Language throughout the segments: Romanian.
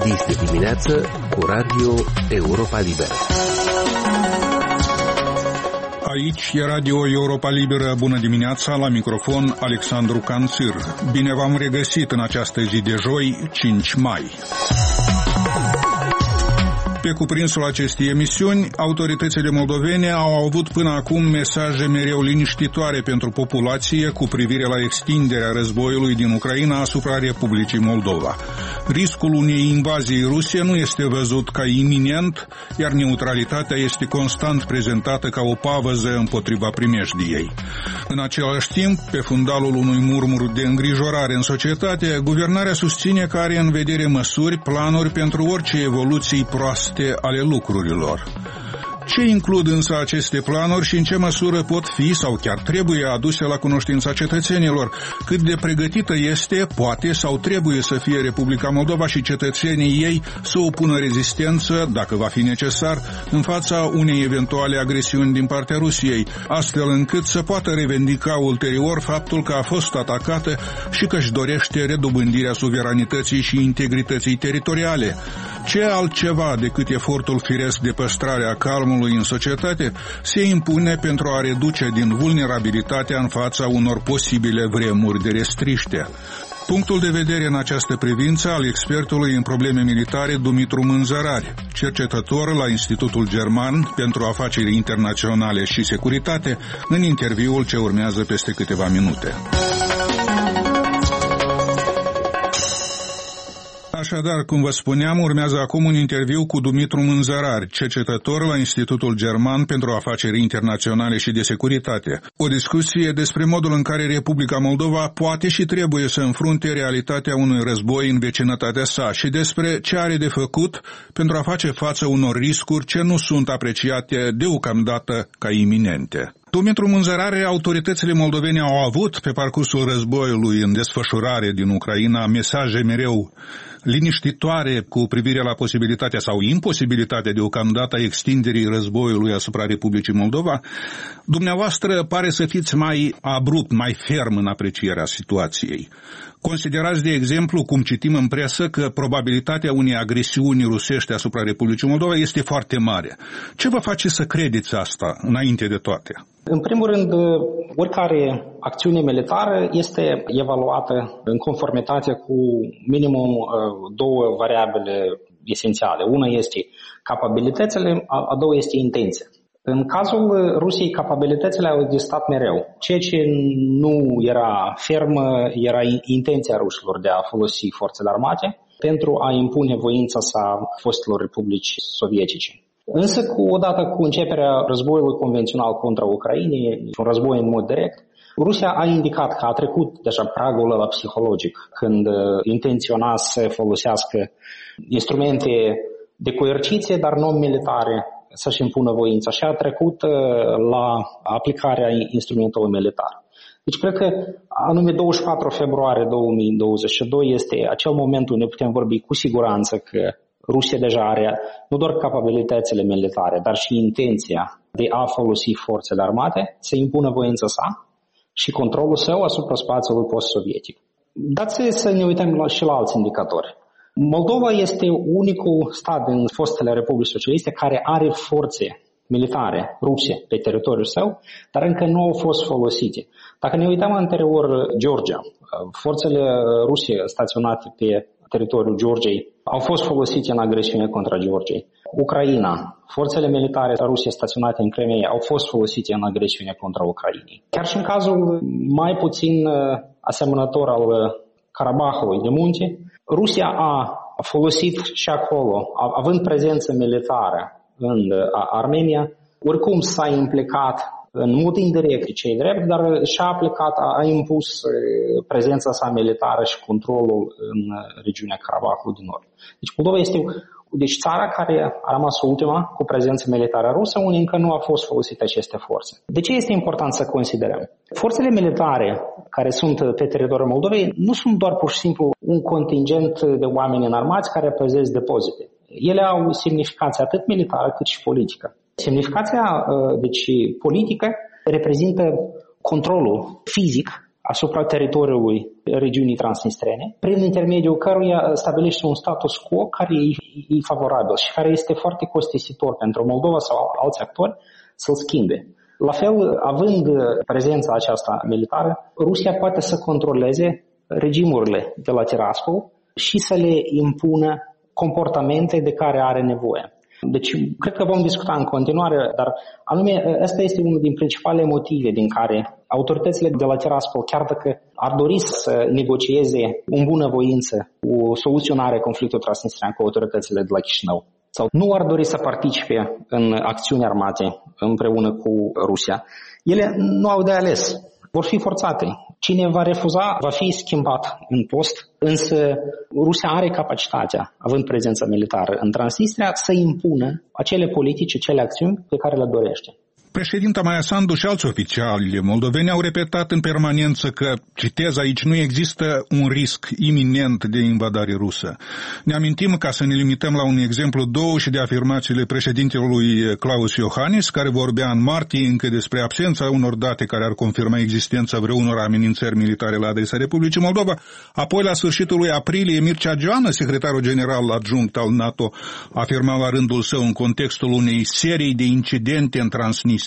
Este dimineață cu Radio Europa Liberă. Aici e Radio Europa Liberă. Bună dimineața, la microfon Alexandru Canțir. Bine v-am regăsit în această zi de joi, 5 mai. Pe cuprinsul acestei emisiuni, autoritățile moldovene au avut până acum mesaje mereu liniștitoare pentru populație cu privire la extinderea războiului din Ucraina asupra Republicii Moldova. Riscul unei invazii ruse nu este văzut ca iminent, iar neutralitatea este constant prezentată ca o pavăză împotriva primejdiei. În același timp, pe fundalul unui murmur de îngrijorare în societate, guvernarea susține că are în vedere măsuri, planuri pentru orice evoluții proaste ale lucrurilor. Ce includ însă aceste planuri și în ce măsură pot fi sau chiar trebuie aduse la cunoștința cetățenilor? Cât de pregătită este, poate sau trebuie să fie Republica Moldova și cetățenii ei să opună rezistență, dacă va fi necesar, în fața unei eventuale agresiuni din partea Rusiei, astfel încât să poată revendica ulterior faptul că a fost atacată și că își dorește redobândirea suveranității și integrității teritoriale. Ce altceva decât efortul firesc de păstrare a calmului în societate se impune pentru a reduce din vulnerabilitatea în fața unor posibile vremuri de restriște? Punctul de vedere în această privință al expertului în probleme militare Dumitru Mânzărari, cercetător la Institutul German pentru Afaceri Internaționale și Securitate, în interviul ce urmează peste câteva minute. Așadar, cum vă spuneam, urmează acum un interviu cu Dumitru Mânzărari, cercetător la Institutul German pentru Afaceri Internaționale și de Securitate. O discuție despre modul în care Republica Moldova poate și trebuie să înfrunte realitatea unui război în vecinătatea sa și despre ce are de făcut pentru a face față unor riscuri ce nu sunt apreciate deocamdată ca iminente. Dumitru Mânzărari, autoritățile moldovene au avut pe parcursul războiului în desfășurare din Ucraina mesaje mereu liniștitoare cu privire la posibilitatea sau imposibilitatea deocamdată a extinderii războiului asupra Republicii Moldova. Dumneavoastră pare să fiți mai abrupt, mai ferm în aprecierea situației. Considerați, de exemplu, cum citim în presă, că probabilitatea unei agresiuni rusești asupra Republicii Moldova este foarte mare. Ce vă face să credeți asta, înainte de toate? În primul rând, oricare acțiune militară este evaluată în conformitate cu minimum două variabile esențiale. Una este capabilitățile, a doua este intenția. În cazul Rusiei, capabilitățile au existat mereu. Ceea ce nu era fermă era intenția rușilor de a folosi forțele armate pentru a impune voința sa fostelor republici sovietice. Însă, odată cu începerea războiului convențional contra Ucrainei, un război în mod direct, Rusia a indicat că a trecut deja pragul ăla psihologic când intenționa să folosească instrumente de coerciție, dar non-militare, să-și impună voința și a trecut la aplicarea instrumentului militar. Deci cred că anume 24 februarie 2022 este acel moment unde putem vorbi cu siguranță că Rusia deja are nu doar capabilitățile militare, dar și intenția de a folosi forțele armate, să impună voința sa și controlul său asupra spațiului post-sovietic. Dați să ne uităm și la alți indicatori. Moldova este unicul stat din fostele Republici Socialiste care are forțe militare ruse pe teritoriul său, dar încă nu au fost folosite. Dacă ne uităm anterior Georgia, forțele ruse staționate pe teritoriul Georgiei au fost folosite în agresiune contra Georgiei. Ucraina, forțele militare ruse staționate în Crimea au fost folosite în agresiune contra Ucrainei. Chiar și în cazul mai puțin asemănător al Karabahului de munte, Rusia a folosit și acolo, având prezență militară în Armenia, oricum s-a implicat în mod indirect, ce-i drept, dar și-a aplicat, a impus prezența sa militară și controlul în regiunea Karabahului din Nord. Deci Moldova este țara care a rămas ultima cu prezență militară rusă, unde încă nu a fost folosite aceste forțe. De ce este important să considerăm? Forțele militare care sunt pe teritoriul Moldovei nu sunt doar pur și simplu un contingent de oameni înarmați care păzesc depozite. Ele au semnificație atât militară cât și politică. Semnificația politică reprezintă controlul fizic asupra teritoriului regiunii transnistrene, prin intermediul căruia stabilește un status quo care e favorabil și care este foarte costisitor pentru Moldova sau alți actori să-l schimbe. La fel, având prezența aceasta militară, Rusia poate să controleze regimurile de la Tiraspol și să le impună comportamente de care are nevoie. Deci, cred că vom discuta în continuare, dar anume, ăsta este unul din principalele motive din care autoritățile de la Tiraspol, chiar dacă ar dori să negocieze în bunăvoință o soluționare a conflictului transnistrean cu autoritățile de la Chișinău, sau nu ar dori să participe în acțiuni armate împreună cu Rusia, ele nu au de ales, vor fi forțate. Cine va refuza va fi schimbat în post, însă Rusia are capacitatea, având prezența militară în Transnistria, să impună acele politici, acele acțiuni pe care le dorește. Președinta Maia Sandu și alți oficiali moldoveni au repetat în permanență că, citez aici, nu există un risc iminent de invadare rusă. Ne amintim, ca să ne limităm la un exemplu, 2 de afirmațiile președintelui Klaus Iohannis, care vorbea în martie încă despre absența unor date care ar confirma existența vreunor amenințări militare la adresa Republicii Moldova. Apoi, la sfârșitul lui aprilie, Mircea Geană, secretarul general adjunct al NATO, afirma la rândul său în contextul unei serii de incidente în Transnistria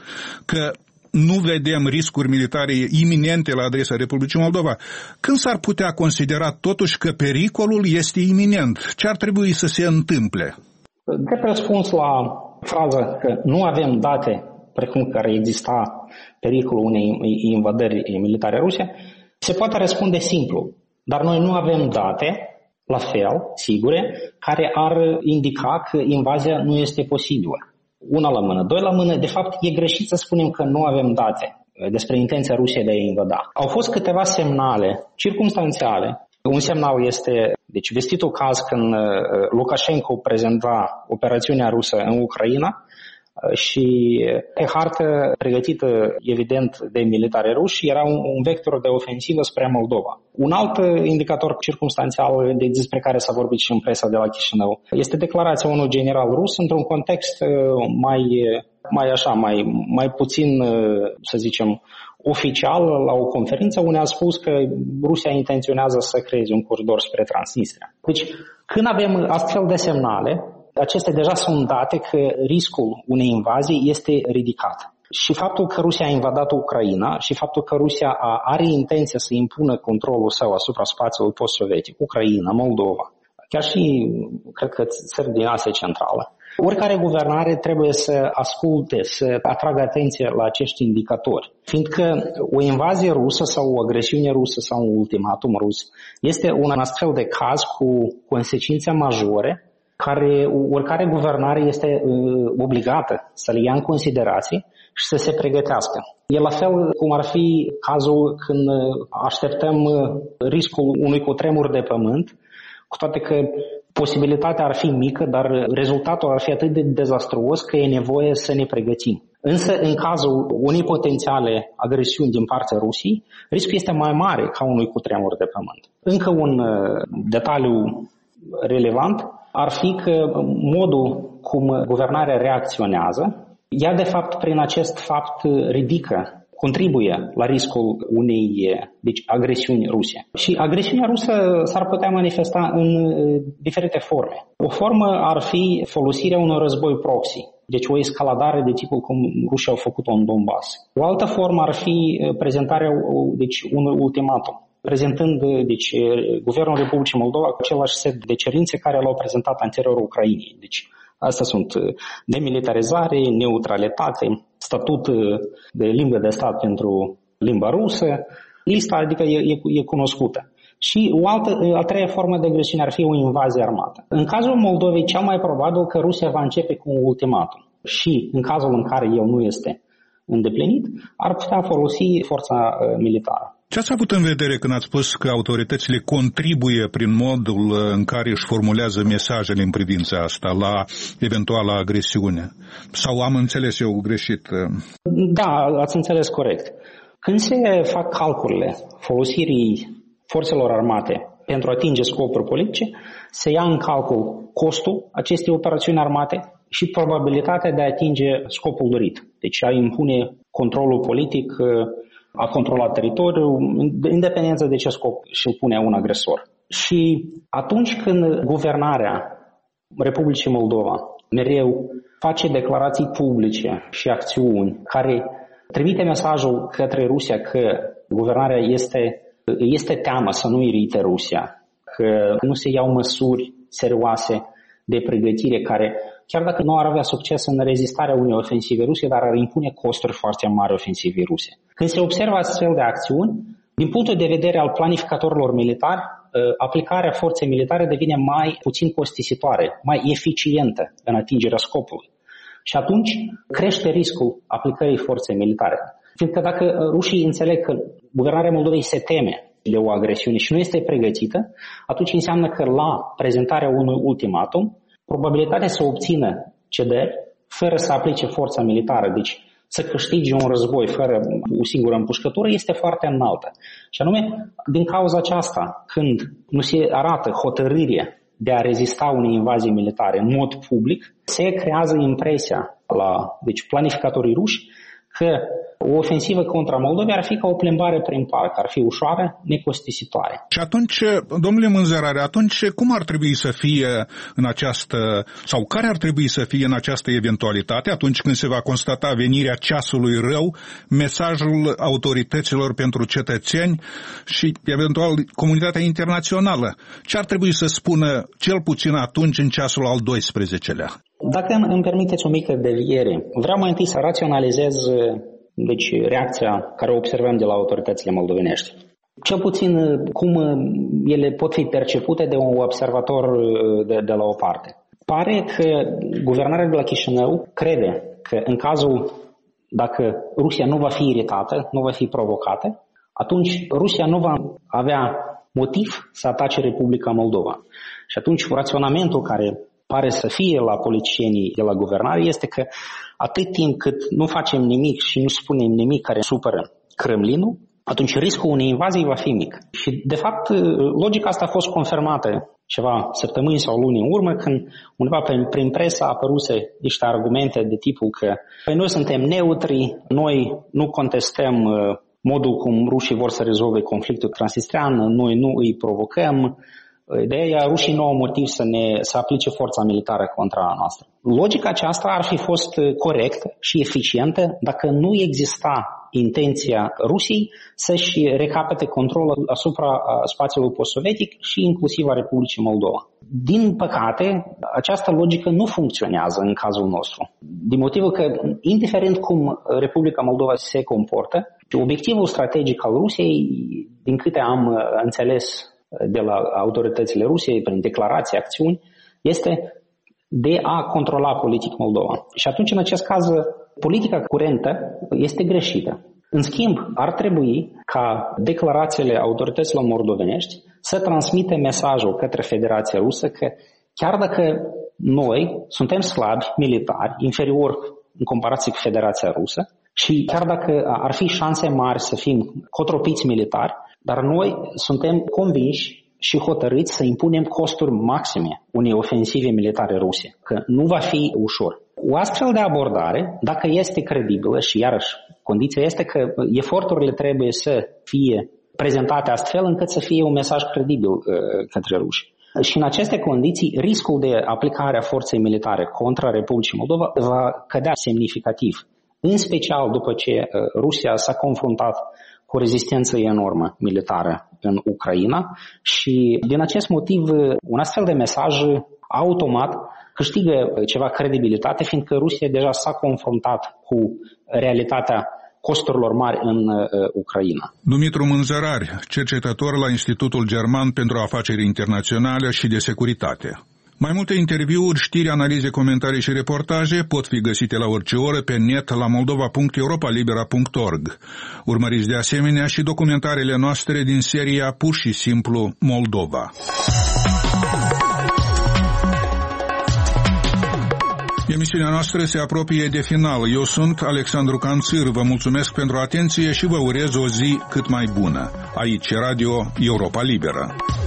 că nu vedem riscuri militare iminente la adresa Republicii Moldova. Când s-ar putea considera totuși că pericolul este iminent? Ce ar trebui să se întâmple? Drept răspuns la fraza că nu avem date precum că ar exista pericolul unei invadări militare ruse, se poate răspunde simplu. Dar noi nu avem date, la fel, sigure, care ar indica că invazia nu este posibilă. Una la mână. 2 la mână, de fapt, e greșit să spunem că nu avem date despre intenția Rusiei de a invada. Au fost câteva semnale circumstanțiale. Un semnal este, deci, vestitul caz când Lukashenko prezenta operațiunea rusă în Ucraina și pe hartă pregătită, evident, de militari ruși, era un vector de ofensivă spre Moldova. Un alt indicator circumstanțial despre care s-a vorbit și în presa de la Chișinău este declarația unui general rus într-un context mai puțin, să zicem, oficial, la o conferință unde a spus că Rusia intenționează să creeze un coridor spre Transnistria. Deci, când avem astfel de semnale, acestea deja sunt date că riscul unei invazii este ridicat. Și faptul că Rusia a invadat Ucraina și faptul că Rusia are intenția să impună controlul său asupra spațiului post-sovietic, Ucraina, Moldova, chiar și, cred că, țări din Asia Centrală. Oricare guvernare trebuie să asculte, să atragă atenție la acești indicatori, fiindcă o invazie rusă sau o agresiune rusă sau un ultimatum rus este un astfel de caz cu consecințe majore care oricare guvernare este obligată să le ia în considerație și să se pregătească. E la fel cum ar fi cazul când așteptăm riscul unui cutremur de pământ, cu toate că posibilitatea ar fi mică, dar rezultatul ar fi atât de dezastruos că e nevoie să ne pregătim. Însă, în cazul unei potențiale agresiuni din partea Rusiei, riscul este mai mare ca unui cutremur de pământ. Încă un detaliu relevant ar fi că modul cum guvernarea reacționează, ea de fapt prin acest fapt contribuie la riscul unei agresiuni ruse. Și agresiunea rusă s-ar putea manifesta în diferite forme. O formă ar fi folosirea unui război proxy, deci o escaladare de tipul cum rușii au făcut-o în Donbass. O altă formă ar fi prezentarea unui ultimatum, prezentând Guvernul Republicii Moldova cu același set de cerințe care l-au prezentat anterior Ucrainei. Deci astea sunt demilitarizare, neutralitate, statut de limbă de stat pentru limba rusă. Lista adică e cunoscută. Și a treia formă de agresiune ar fi o invazie armată. În cazul Moldovei, cel mai probabil că Rusia va începe cu un ultimatum. Și în cazul în care el nu este îndeplinit, ar putea folosi forța militară. Ce ați avut în vedere când ați spus că autoritățile contribuie prin modul în care își formulează mesajele în privința asta la eventuala agresiune? Sau am înțeles eu greșit? Da, ați înțeles corect. Când se fac calculele folosirii forțelor armate pentru a atinge scopuri politice, se ia în calcul costul acestei operațiuni armate și probabilitatea de a atinge scopul dorit. Deci a impune controlul politic a controla teritoriul, independență de ce scop și-l pune un agresor. Și atunci când guvernarea Republicii Moldova mereu face declarații publice și acțiuni care trimite mesajul către Rusia că guvernarea este teamă să nu irite Rusia, că nu se iau măsuri serioase de pregătire care, chiar dacă nu ar avea succes în rezistarea unei ofensive ruse, dar ar impune costuri foarte mari ofensivei ruse. Când se observă astfel de acțiuni, din punctul de vedere al planificatorilor militari, aplicarea forței militare devine mai puțin costisitoare, mai eficientă în atingerea scopului. Și atunci crește riscul aplicării forței militare. Fiindcă dacă rușii înțeleg că guvernarea Moldovei se teme de o agresiune și nu este pregătită, atunci înseamnă că la prezentarea unui ultimatum, probabilitatea să obțină cederi fără să aplice forța militară, deci să câștige un război fără o singură împușcătură, este foarte înaltă. Și anume, din cauza aceasta, când nu se arată hotărâre de a rezista unei invazii militare în mod public, se creează impresia deci planificatorii ruși că o ofensivă contra Moldovei ar fi ca o plimbare prin parc, ar fi ușoară, necostisitoare. Și atunci, domnule Mânzărare, atunci cum ar trebui să fie în această, sau care ar trebui să fie în această eventualitate, atunci când se va constata venirea ceasului rău, mesajul autorităților pentru cetățeni și eventual comunitatea internațională? Ce ar trebui să spună cel puțin atunci în ceasul al 12-lea? Dacă îmi permiteți o mică deviere, vreau mai întâi să raționalizez reacția care o observăm de la autoritățile moldovenești. Cel puțin cum ele pot fi percepute de un observator de la o parte. Pare că guvernarea de la Chișinău crede că în cazul dacă Rusia nu va fi iritată, nu va fi provocată, atunci Rusia nu va avea motiv să atace Republica Moldova. Și atunci raționamentul care pare să fie la politicienii de la guvernare este că atât timp cât nu facem nimic și nu spunem nimic care supără Kremlinul, atunci riscul unei invazii va fi mic. Și de fapt logica asta a fost confirmată ceva săptămâni sau luni în urmă, când undeva prin presă apăruse niște argumente de tipul că noi suntem neutri, noi nu contestăm modul cum rușii vor să rezolve conflictul transnistrean, noi nu îi provocăm. Ideea, rușii nu au motiv să aplice forța militară contra noastră. Logica aceasta ar fi fost corectă și eficientă dacă nu exista intenția Rusiei să-și recapete controlul asupra spațiului post-sovietic și inclusiv a Republicii Moldova. Din păcate, această logică nu funcționează în cazul nostru. Din motivul că, indiferent cum Republica Moldova se comportă, obiectivul strategic al Rusiei, din câte am înțeles de la autoritățile Rusiei, prin declarații, acțiuni, este de a controla politic Moldova. Și atunci, în acest caz, politica curentă este greșită. În schimb, ar trebui ca declarațiile autorităților moldovenești să transmită mesajul către Federația Rusă că chiar dacă noi suntem slabi, militari, inferiori în comparație cu Federația Rusă și chiar dacă ar fi șanse mari să fim cotropiți militari, dar noi suntem convinși și hotărâți să impunem costuri maxime unei ofensive militare ruse, că nu va fi ușor. O astfel de abordare, dacă este credibilă și iarăși condiția este că eforturile trebuie să fie prezentate astfel încât să fie un mesaj credibil către ruși. Și în aceste condiții, riscul de aplicare a forței militare contra Republicii Moldova va cădea semnificativ, în special după ce Rusia s-a confruntat cu rezistență enormă militară în Ucraina și din acest motiv un astfel de mesaj automat câștigă ceva credibilitate, fiindcă Rusia deja s-a confruntat cu realitatea costurilor mari în Ucraina. Dumitru Mânzărari, cercetător la Institutul German pentru Afaceri Internaționale și de Securitate. Mai multe interviuri, știri, analize, comentarii și reportaje pot fi găsite la orice oră pe net la moldova.europalibera.org. Urmăriți de asemenea și documentarele noastre din seria Pur și simplu Moldova. Emisiunea noastră se apropie de final. Eu sunt Alexandru Canțir, vă mulțumesc pentru atenție și vă urez o zi cât mai bună. Aici Radio Europa Liberă.